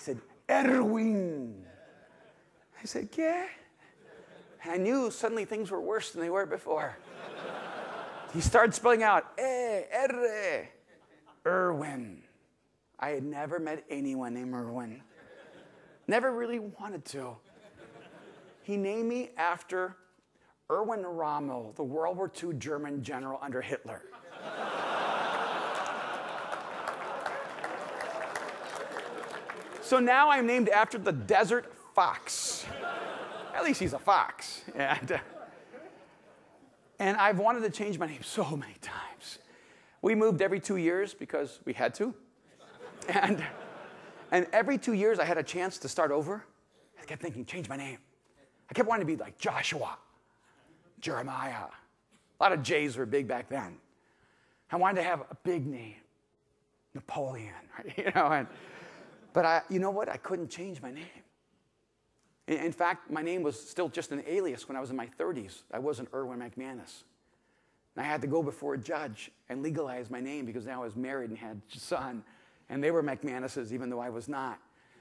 said, Erwin. I said, yeah. And I knew suddenly things were worse than they were before. He started spelling out, Erwin. I had never met anyone named Erwin. Never really wanted to. He named me after Erwin Rommel, the World War II German general under Hitler. So now I'm named after the desert fox. At least he's a fox. And I've wanted to change my name so many times. We moved every 2 years because we had to. And every 2 years I had a chance to start over. I kept thinking, change my name. I kept wanting to be like Joshua, Jeremiah. A lot of J's were big back then. I wanted to have a big name, Napoleon, right? But you know what? I couldn't change my name. In fact, my name was still just an alias when I was in my 30s. I wasn't Erwin McManus. And I had to go before a judge and legalize my name because now I was married and had a son. And they were McManuses even though I was not.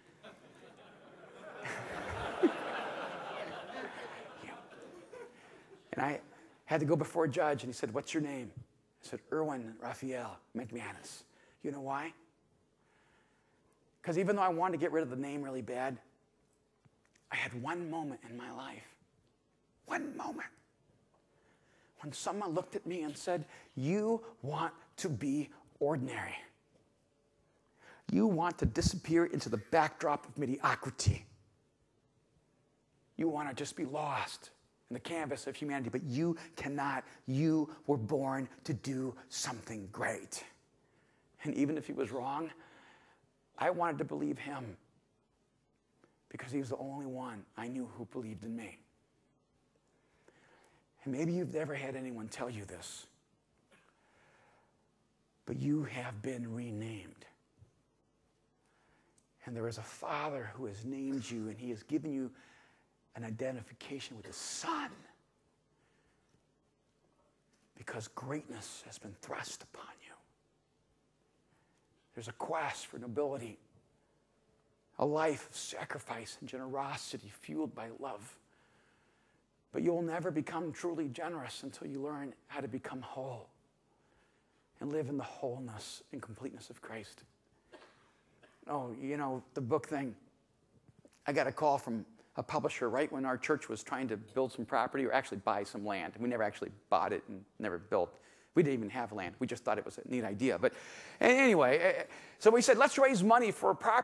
And I had to go before a judge, and he said, what's your name? I said, Erwin Raphael McManus. You know why? Because even though I wanted to get rid of the name really bad, I had one moment in my life, one moment, when someone looked at me and said, you want to be ordinary. You want to disappear into the backdrop of mediocrity. You want to just be lost in the canvas of humanity, but you cannot. You were born to do something great. And even if he was wrong, I wanted to believe him because he was the only one I knew who believed in me. And maybe you've never had anyone tell you this, but you have been renamed. And there is a Father who has named you, and he has given you an identification with the Son because greatness has been thrust upon you. There's a quest for nobility, a life of sacrifice and generosity fueled by love. But you'll never become truly generous until you learn how to become whole and live in the wholeness and completeness of Christ. Oh, you know, the book thing. I got a call from a publisher right when our church was trying to build some property or actually buy some land. And we never actually bought it and never built. We didn't even have land. We just thought it was a neat idea. But anyway, so we said, let's raise money for a property.